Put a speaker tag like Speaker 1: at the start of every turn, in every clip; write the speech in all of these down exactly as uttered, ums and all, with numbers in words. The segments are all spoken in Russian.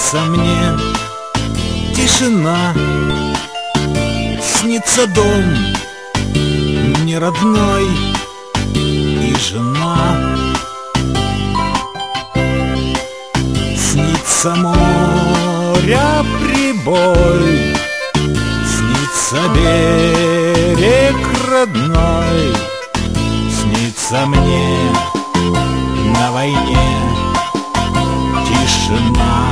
Speaker 1: Снится мне тишина, снится дом мне родной и жена. Снится моря прибой, снится берег родной, снится мне на войне тишина.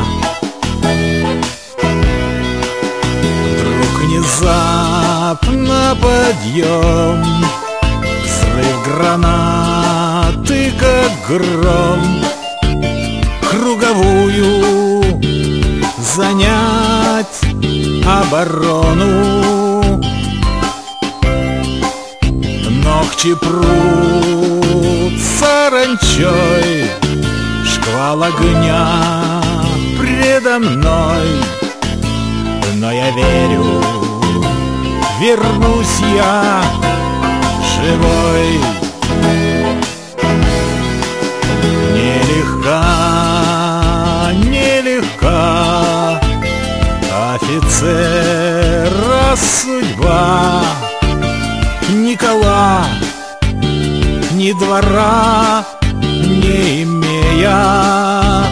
Speaker 1: Вдруг внезапно подъем, взрыв гранаты, как гром. Круговую занять оборону, ногти прут саранчой, шквал огня предо мной. Но я верю, вернусь я живой. Нелегка, нелегка офицера судьба, ни кола, ни двора не имея.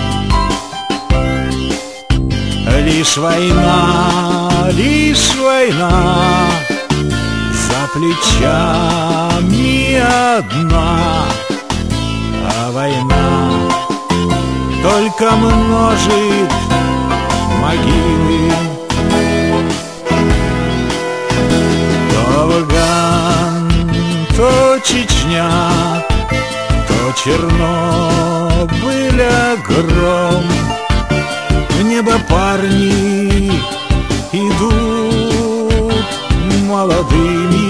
Speaker 1: Лишь война, лишь война, за плечами одна. А война только множит могилы. То Афган, то Чечня, то Чернобыль гром. В небо парни идут молодыми.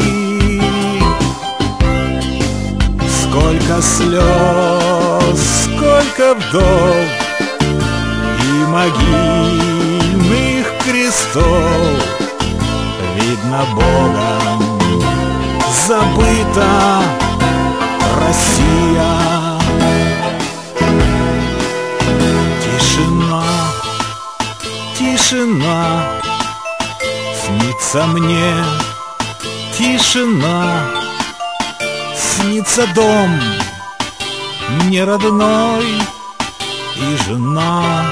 Speaker 1: Сколько слез, сколько вдов и могильных крестов. Видно, Богом забыта Россия. Тишина, тишина, снится мне тишина. Снится дом мне родной и жена.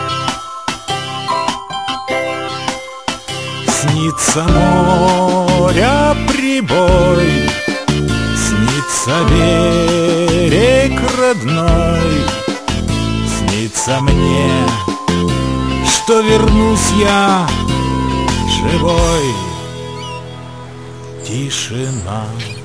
Speaker 1: Снится моря прибой, снится берег родной. Снится мне, что вернусь я живой. Тишина.